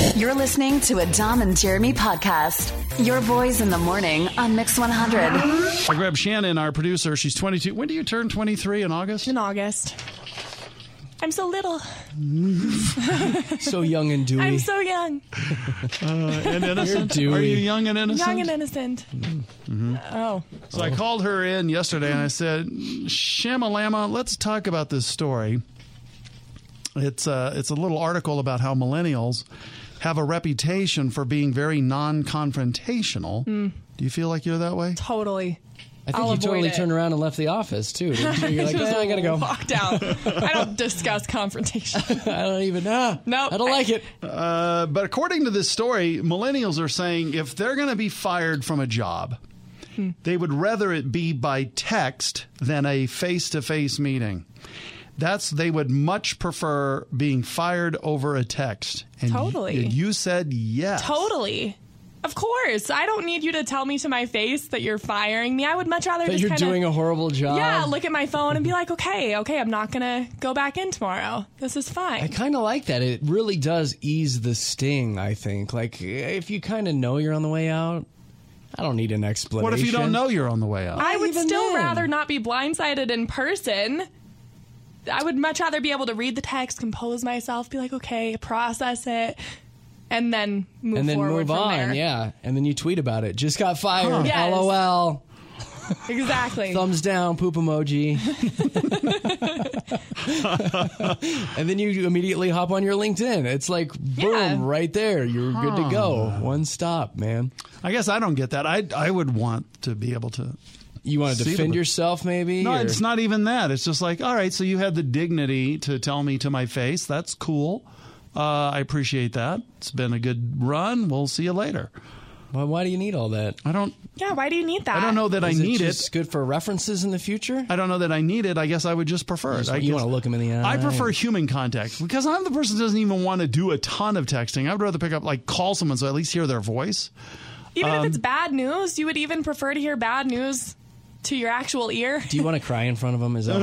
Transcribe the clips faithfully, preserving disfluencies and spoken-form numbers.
You're listening to a Dom and Jeremy podcast. Your boys in the morning on Mix one hundred. I grabbed Shannon, our producer. She's twenty-two. When do you turn twenty-three? In August? In August. I'm so little. So young and dewy. I'm so young. Uh, and innocent? You're dewy. Are you young and innocent? Young and innocent. Mm-hmm. Oh. So I called her in yesterday and I said, Shamalama, let's talk about this story. It's a, it's a little article about how millennials have a reputation for being very non-confrontational. Mm. Do you feel like you're that way? Totally. I think I'll you totally it. turned around and left the office, too. Didn't you? You're like, Just eh, I gotta go. Walked out. I don't discuss confrontation. I don't even know. No. I don't like it. Uh, but according to this story, millennials are saying if they're going to be fired from a job, hmm. they would rather it be by text than a face-to-face meeting. That's they would much prefer being fired over a text. And totally. Y- you said yes. Totally. Of course. I don't need you to tell me to my face that you're firing me. I would much rather that just you're kinda, doing a horrible job. Yeah, look at my phone and be like, okay, okay, I'm not going to go back in tomorrow. This is fine. I kind of like that. It really does ease the sting, I think. Like, if you kind of know you're on the way out, I don't need an explanation. What if you don't know you're on the way out? I would Even still then. rather not be blindsided in person. I would much rather be able to read the text, compose myself, be like, okay, process it, and then move and then forward move from on, there. yeah. And then you tweet about it. Just got fired. Huh. Yes. LOL. Exactly. Thumbs down, poop emoji. And then you immediately hop on your LinkedIn. It's like, boom, Yeah. right there. You're Huh. good to go. One stop, man. I guess I don't get that. I I would want to be able to. You want to See defend the- yourself, maybe? No, or- it's not even that. It's just like, all right, so you had the dignity to tell me to my face. That's cool. Uh, I appreciate that. It's been a good run. We'll see you later. Well, why do you need all that? I don't. Yeah, why do you need that? I don't know that Is I need it it. just good for references in the future? I don't know that I need it. I guess I would just prefer it. I You guess- want to look them in the eye. I prefer human contact because I'm the person who doesn't even want to do a ton of texting. I would rather pick up, like, call someone so I at least hear their voice. Even Um, if it's bad news, you would even prefer to hear bad news to your actual ear. Do you want to cry in front of them? Is that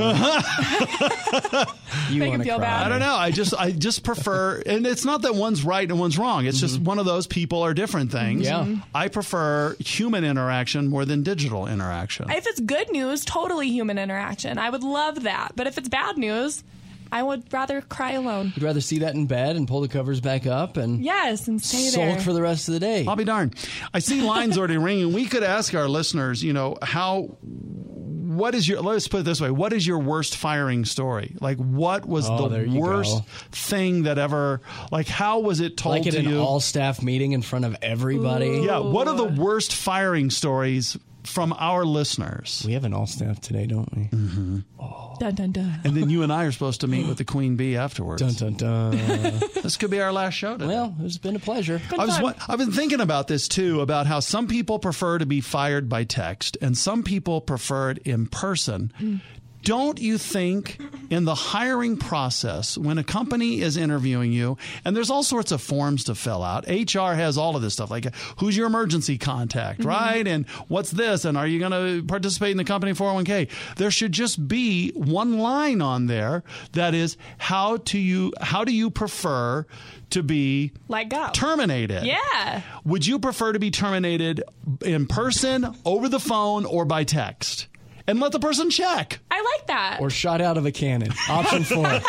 what you Make 'em wanna feel cry? bad. I don't know. I just I just prefer, and it's not that one's right and one's wrong. It's just one of those people are different things. Yeah. I prefer human interaction more than digital interaction. If it's good news, totally human interaction. I would love that. But if it's bad news, I would rather cry alone. You'd rather see that in bed and pull the covers back up and Yes, and stay sulk there. for the rest of the day. I'll be darned. I see lines already ringing. We could ask our listeners, you know, how. What is your, let's put it this way, what is your worst firing story? Like, what was Oh, there the you worst go. thing that ever, like, how was it told Like at to an you? all-staff meeting in front of everybody. Yeah, what are the worst firing stories from our listeners? We have an all-staff today, don't we? Mm-hmm. Dun, dun, dun. And then you and I are supposed to meet with the Queen Bee afterwards. Dun, dun, dun. This could be our last show today. Well, it's been a pleasure. Been I was, fun. wa- I've been thinking about this, too, about how some people prefer to be fired by text and some people prefer it in person. Mm. Don't you think in the hiring process, when a company is interviewing you, and there's all sorts of forms to fill out, H R has all of this stuff, like who's your emergency contact, Mm-hmm. right? And what's this? And are you going to participate in the company four oh one k? There should just be one line on there that is, how do you, how do you prefer to be Let go. terminated? Yeah. Would you prefer to be terminated in person, over the phone, or by text? And let the person check. I like that. Or shot out of a cannon. Option four. I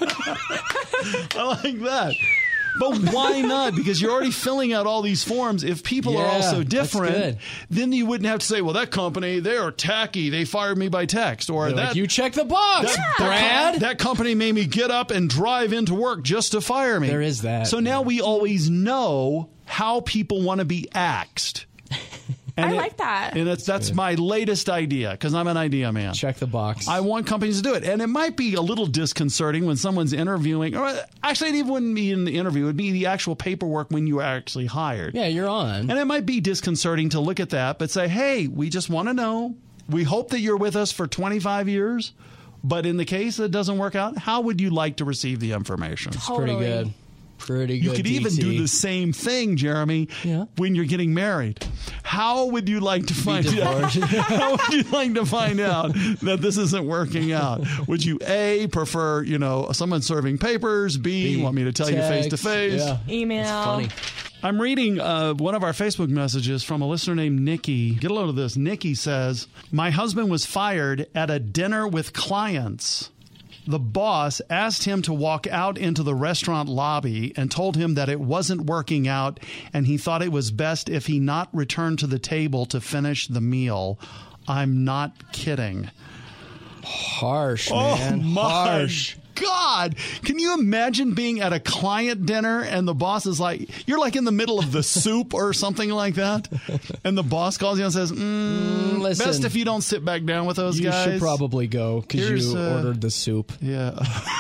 like that. But why not? Because you're already filling out all these forms. If people are Yeah, all so that's different, good. then you wouldn't have to say, well, that company, they are tacky. They fired me by text. Or They're that, like, you check the box, that, Brad. that, that company made me get up and drive into work just to fire me. There is that. So now we always know how people want to be axed. And I it- like that. And it's, that's my latest idea, because I'm an idea man. Check the box. I want companies to do it. And it might be a little disconcerting when someone's interviewing, or actually it even wouldn't be in the interview. It would be the actual paperwork when you are actually hired. yeah, you're on. And it might be disconcerting to look at that, but say, hey, we just want to know. We hope that you're with us for twenty-five years. But in the case that it doesn't work out, how would you like to receive the information? Totally. Pretty good. Pretty good. You could even D T. do the same thing, Jeremy, Yeah. when you're getting married. How would you like to find out? How would you like to find out that this isn't working out? Would you A, prefer, you know, someone serving papers? B, B, want me to tell text, you face to face? yeah. Email. Funny. I'm reading uh, one of our Facebook messages from a listener named Nikki. Get a load of this. Nikki says, my husband was fired at a dinner with clients. The boss asked him to walk out into the restaurant lobby and told him that it wasn't working out and he thought it was best if he not return to the table to finish the meal. I'm not kidding. Harsh, Oh, man. my Harsh. God. Can you imagine being at a client dinner and the boss is like, you're like in the middle of the soup or something like that. And the boss calls you and says, mm, listen, best if you don't sit back down with those You guys. should probably go because Here's, you uh, ordered the soup. Yeah.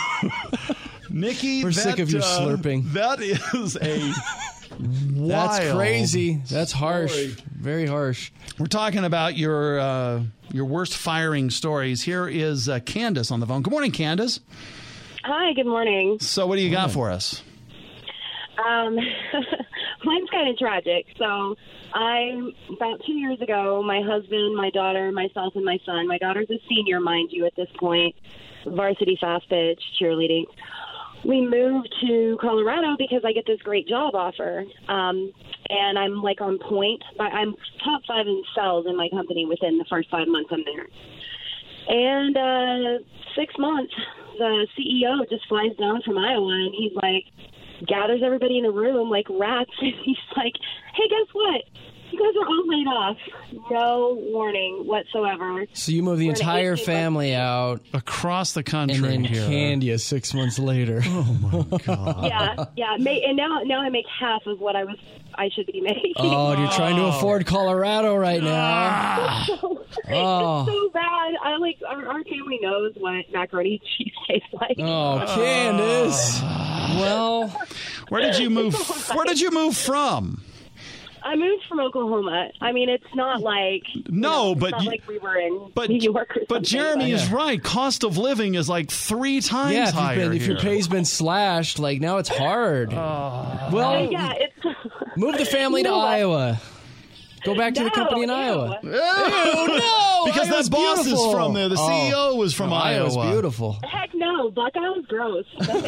Nikki, We're that, sick of you uh, slurping. That is a That's wild crazy. That's harsh. story. Very harsh. We're talking about your uh, your worst firing stories. Here is uh, Candace on the phone. Good morning, Candace. Hi, good morning. So what do you got for us? Um, mine's kind of tragic. So I, about two years ago, my husband, my daughter, myself, and my son, my daughter's a senior, mind you, at this point, varsity fast pitch, cheerleading. We moved to Colorado because I get this great job offer. Um, and I'm like on point. I'm top five in sales in my company within the first five months I'm there. And uh, six months, the C E O just flies down from Iowa, and he's like, gathers everybody in a room like rats, and he's like, hey, guess what? You guys are all laid off. No warning whatsoever. So you move the We're gonna entire eighteen family out, Across the country and then here. Candia six months later. Oh, my God. Yeah, yeah. Ma- And now, now I make half of what I was I should be making. Oh, you're trying to afford Colorado right now. Oh. Oh. It's so bad. I like our, our family knows what macaroni and cheese tastes like. Oh, Candace. Well, Where did you move? Where did you move from? I moved from Oklahoma. I mean, it's not like you No, know, it's but not you- like we were in But New York or but something, Jeremy is Yeah. right. Cost of living is like three times yeah, if, you've higher been, if your here. pay's been slashed, like now it's hard. well, yeah, it's move the family to You know what? Iowa. Go back to the No, company in ew. Iowa. Ew, no! because Iowa's that boss beautiful. is from there. The C E O was from No, Iowa. Iowa's beautiful. Heck no, Buckeye was gross.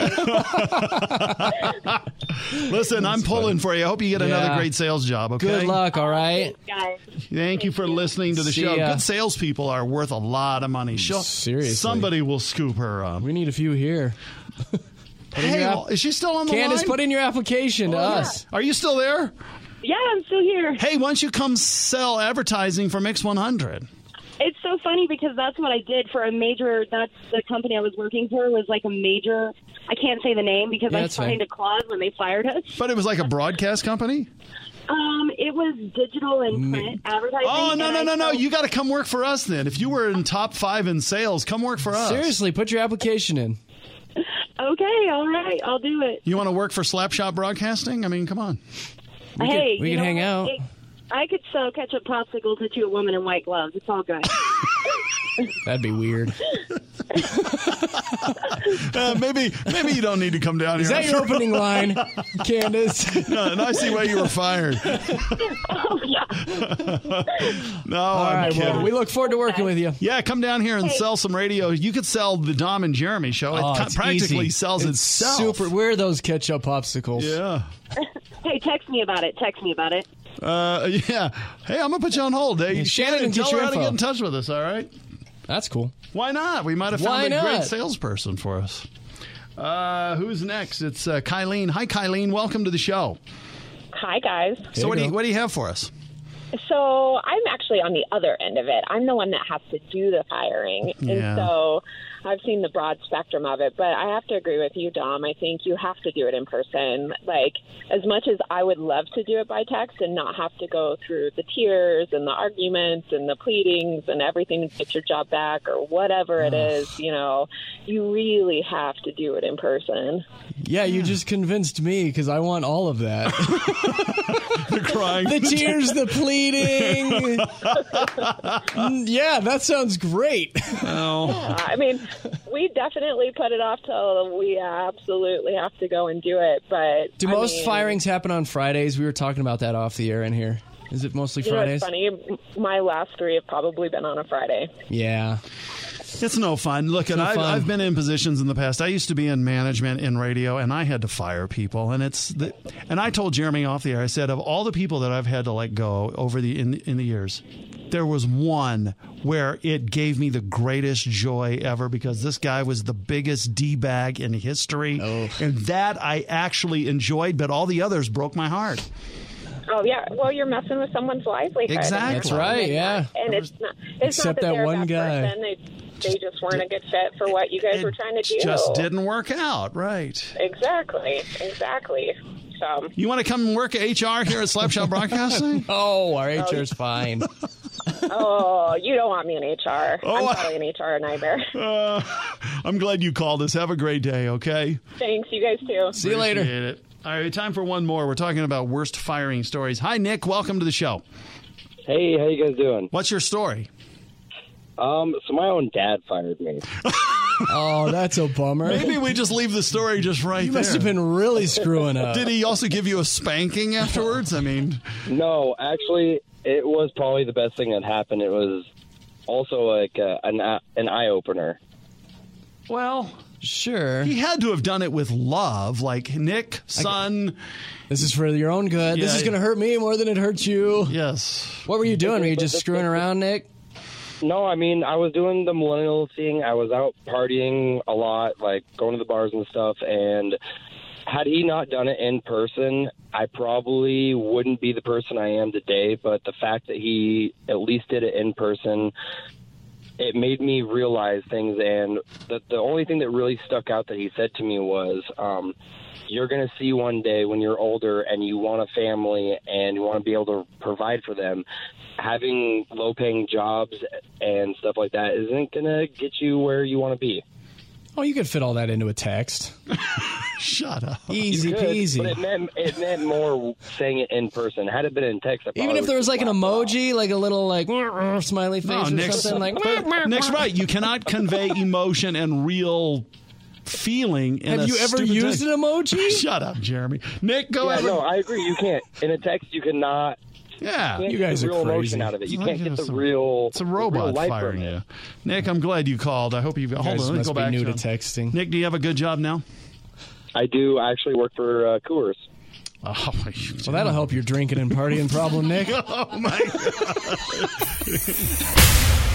Listen, I'm pulling for you. I hope you get another Yeah. great sales job. Okay. Good luck, all right? Guys, Thank you for listening to the See show. ya. Good salespeople are worth a lot of money. She'll, Seriously. somebody will scoop her up. We need a few here. Hey, your app- well, is she still on the Candace, line? put in your application to us. Are you still there? yeah, I'm still here. Hey, why don't you come sell advertising for Mix one hundred? It's so funny because that's what I did for a major. That's the company I was working for was like a major. I can't say the name because Yeah, I that's fine. signed a clause when they fired us. But it was like a broadcast company? Um, it was digital and print advertising. Oh, no, and no, I no, no. felt- You got to come work for us then. If you were in top five in sales, come work for us. Seriously, put your application in. Okay, all right, I'll do it. You want to work for Slapshot Broadcasting? I mean, come on. We hey, could, we you could know hang what? out. It- I could sell ketchup popsicles to a woman in white gloves. It's all good. That'd be weird. Uh, maybe maybe you don't need to come down Is here. that your opening line, Candace? No, and I see why you were fired. oh, yeah. No, All I'm right, kidding. well, we look forward to working with you. Yeah, come down here and sell some radio. You could sell the Dom and Jeremy show. It Oh, ca- it's practically easy. sells It's itself. Super. Where are those ketchup popsicles? Yeah. Hey, text me about it. Text me about it. Uh, yeah. Hey, I'm going to put you on hold. Hey, Yeah, Shannon, Shannon, tell get her your how to info. get in touch with us, all right? That's cool. Why not? We might have Why found a great not? salesperson for us. Uh, who's next? It's uh, Kylene. Hi, Kylene. Welcome to the show. Hi, guys. So you what do, you, go. what do you have for us? So I'm actually on the other end of it. I'm the one that has to do the firing. Yeah. And so I've seen the broad spectrum of it. But I have to agree with you, Dom. I think you have to do it in person. Like, as much as I would love to do it by text and not have to go through the tears and the arguments and the pleadings and everything to get your job back or whatever it is, you know, you really have to do it in person. Yeah, you just convinced me because I want all of that. The crying. The tears, the pleading. Mm, yeah, that sounds great. Oh. Uh, I mean, we definitely put it off till we absolutely have to go and do it. But Do I most mean, firings happen on Fridays? We were talking about that off the air in here. Is it mostly You know, Fridays? it's funny. My last three have probably been on a Friday. Yeah. It's no fun. Look, and no I've, fun. I've been in positions in the past. I used to be in management in radio, and I had to fire people. And it's the, and I told Jeremy off the air. I said, of all the people that I've had to let go over the in in the years, there was one where it gave me the greatest joy ever because this guy was the biggest D-bag in history, Oh. and that I actually enjoyed. But all the others broke my heart. Oh yeah, well you're messing with someone's livelihood. Exactly. That's right, yeah. And it's not. It's Except not that, that they're a one bad guy. Person. They, they just weren't a good fit for what you guys It were trying to do. just didn't work out, right? Exactly. Exactly. So. You want to come and work at H R here at Slapshot Broadcasting? Oh, our H R's fine. Oh, you don't want me in H R. Oh, I'm probably an H R nightmare. Uh, I'm glad you called us. Have a great day, okay? Thanks. You guys too. See you later. Appreciate it. All right, time for one more. We're talking about worst firing stories. Hi, Nick. Welcome to the show. Hey, how you guys doing? What's your story? Um, so my own dad fired me. Oh, that's a bummer. Maybe we just leave the story just right You there. must have been really screwing up. Did he also give you a spanking afterwards? I mean, No, actually, it was probably the best thing that happened. It was also like uh, an an eye opener. well, Sure. he had to have done it with love. Like, Nick, son, This is for your own good. This Yeah. is going to hurt me more than it hurts you. yes. What were you doing? Were you just screwing around, Nick? No, I mean, I was doing the millennial thing. I was out partying a lot, like going to the bars and stuff. And had he not done it in person, I probably wouldn't be the person I am today. But the fact that he at least did it in person, it made me realize things. And the, the only thing that really stuck out that he said to me was, um, you're going to see one day when you're older and you want a family and you want to be able to provide for them. Having low-paying jobs and stuff like that isn't going to get you where you want to be. Oh, you could fit all that into a text. Shut up. Easy You could, peasy. But it meant, it meant more saying it in person. Had it been in text, I Even probably if there was like an would laugh it off. emoji, like a little like smiley face No, or Nick's, something like. but Nick's right. You cannot convey emotion and real feeling in Have a you ever stupid used text. an emoji? Shut up, Jeremy. Nick, go Yeah, ahead. no, I agree. You can't. In a text, you cannot. Yeah. Can't You get guys the are real crazy. emotion out of it. You It's can't like get the it's a- real. It's a the real robot life firing from it. you. Nick, I'm glad you called. I hope you. You Hold guys on, let me must go be back new to him. texting. Nick, do you have a good job now? I do actually work for uh, Coors. Oh, Well, that'll help your drinking and partying problem, Nick. Oh my God.